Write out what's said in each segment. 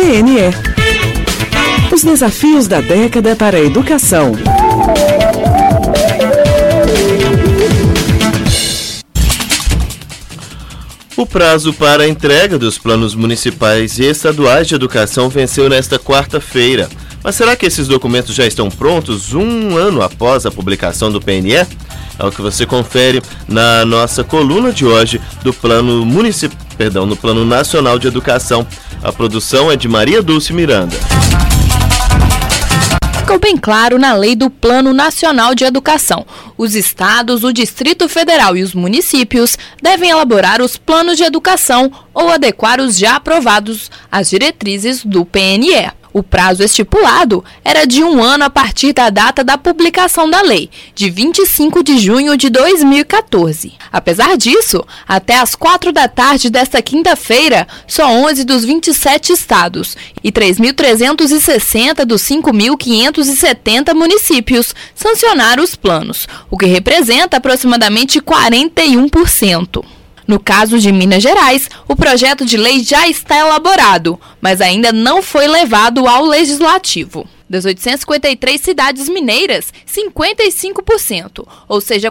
PNE. Os desafios da década para a educação. O prazo para a entrega dos planos municipais e estaduais de educação venceu nesta quarta-feira. Mas será que esses documentos já estão prontos um ano após a publicação do PNE? É o que você confere na nossa coluna de hoje do Plano no Plano Nacional de Educação. A produção é de Maria Dulce Miranda. Ficou bem claro na lei do Plano Nacional de Educação. Os estados, o Distrito Federal e os municípios devem elaborar os planos de educação ou adequar os já aprovados às diretrizes do PNE. O prazo estipulado era de 1 ano a partir da data da publicação da lei, de 25 de junho de 2014. Apesar disso, até às 4 da tarde desta quinta-feira, só 11 dos 27 estados e 3.360 dos 5.570 municípios sancionaram os planos, o que representa aproximadamente 41%. No caso de Minas Gerais, o projeto de lei já está elaborado, mas ainda não foi levado ao Legislativo. Das 853 cidades mineiras, 55%, ou seja,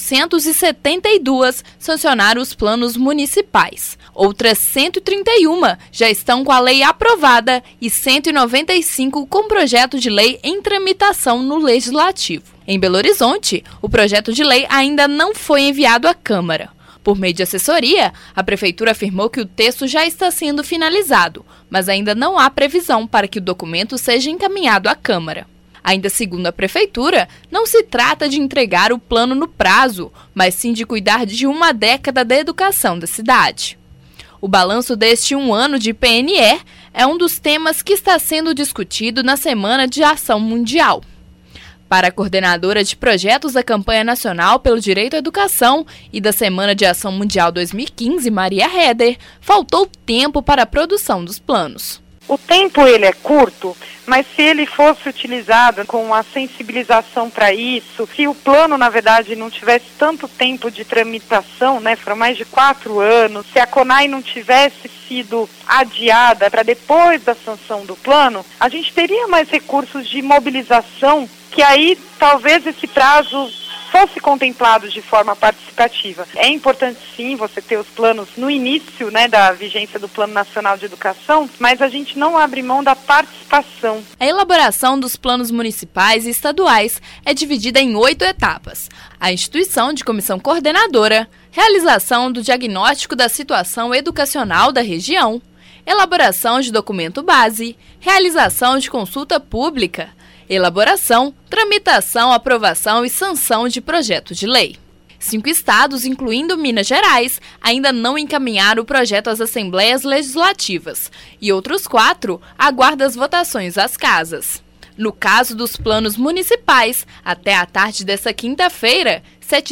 472, sancionaram os planos municipais. Outras 131 já estão com a lei aprovada e 195 com projeto de lei em tramitação no Legislativo. Em Belo Horizonte, o projeto de lei ainda não foi enviado à Câmara. Por meio de assessoria, a Prefeitura afirmou que o texto já está sendo finalizado, mas ainda não há previsão para que o documento seja encaminhado à Câmara. Ainda segundo a Prefeitura, não se trata de entregar o plano no prazo, mas sim de cuidar de uma década da educação da cidade. O balanço deste 1 ano de PNE é um dos temas que está sendo discutido na Semana de Ação Mundial. Para a coordenadora de projetos da Campanha Nacional pelo Direito à Educação e da Semana de Ação Mundial 2015, Maria Heder, faltou tempo para a produção dos planos. O tempo ele é curto, mas se ele fosse utilizado com a sensibilização para isso, se o plano, na verdade, não tivesse tanto tempo de tramitação, né, foram mais de 4 anos, se a CONAI não tivesse sido adiada para depois da sanção do plano, a gente teria mais recursos de mobilização, que aí talvez esse prazo fosse contemplado de forma participativa. É importante sim você ter os planos no início, né, da vigência do Plano Nacional de Educação, mas a gente não abre mão da participação. A elaboração dos planos municipais e estaduais é dividida em 8 etapas. A instituição de comissão coordenadora, realização do diagnóstico da situação educacional da região, elaboração de documento base, realização de consulta pública, elaboração, tramitação, aprovação e sanção de projeto de lei. 5 estados, incluindo Minas Gerais, ainda não encaminharam o projeto às assembleias legislativas e outros 4 aguardam as votações às casas. No caso dos planos municipais, até a tarde desta quinta-feira,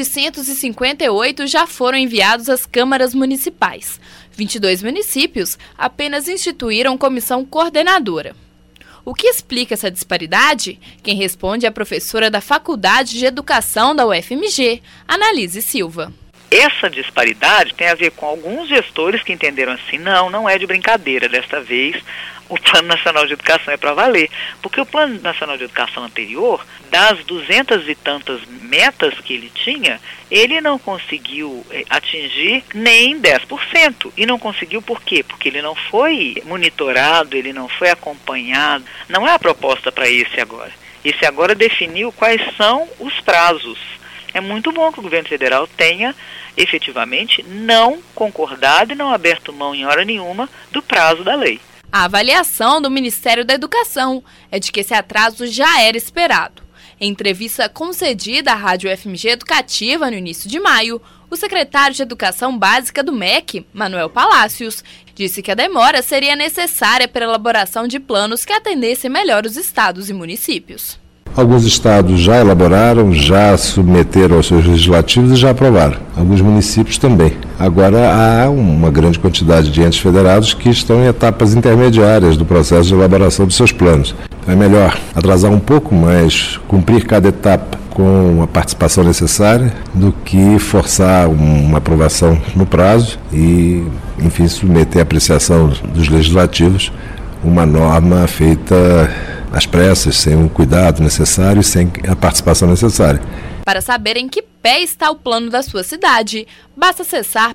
758 já foram enviados às câmaras municipais. 22 municípios apenas instituíram comissão coordenadora. O que explica essa disparidade? Quem responde é a professora da Faculdade de Educação da UFMG, Analise Silva. Essa disparidade tem a ver com alguns gestores que entenderam assim, não é de brincadeira, desta vez o Plano Nacional de Educação é para valer, porque o Plano Nacional de Educação anterior, das 200 e tantas metas que ele tinha, ele não conseguiu atingir nem 10%, e não conseguiu por quê? Porque ele não foi monitorado, ele não foi acompanhado, não é a proposta para esse agora. Esse agora definiu quais são os prazos. É muito bom que o governo federal tenha efetivamente não concordado e não aberto mão em hora nenhuma do prazo da lei. A avaliação do Ministério da Educação é de que esse atraso já era esperado. Em entrevista concedida à Rádio UFMG Educativa no início de maio, o secretário de Educação Básica do MEC, Manuel Palácios, disse que a demora seria necessária para a elaboração de planos que atendessem melhor os estados e municípios. Alguns estados já elaboraram, já submeteram aos seus legislativos e já aprovaram. Alguns municípios também. Agora há uma grande quantidade de entes federados que estão em etapas intermediárias do processo de elaboração dos seus planos. Então é melhor atrasar um pouco, mas cumprir cada etapa com a participação necessária do que forçar uma aprovação no prazo e, enfim, submeter à apreciação dos legislativos uma norma feita às pressas, sem um cuidado necessário e sem a participação necessária. Para saber em que pé está o plano da sua cidade, basta acessar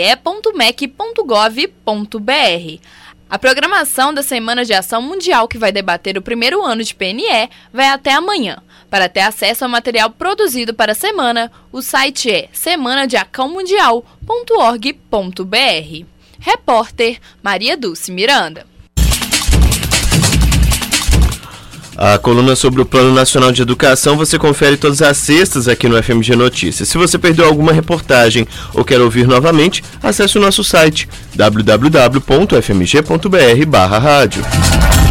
pne.mec.gov.br. A programação da Semana de Ação Mundial, que vai debater o primeiro ano de PNE, vai até amanhã. Para ter acesso ao material produzido para a semana, o site é semanadeacãomundial.org.br. Repórter Maria Dulce Miranda. A coluna sobre o Plano Nacional de Educação você confere todas as sextas aqui no FMG Notícias. Se você perdeu alguma reportagem ou quer ouvir novamente, acesse o nosso site www.fmg.br/rádio.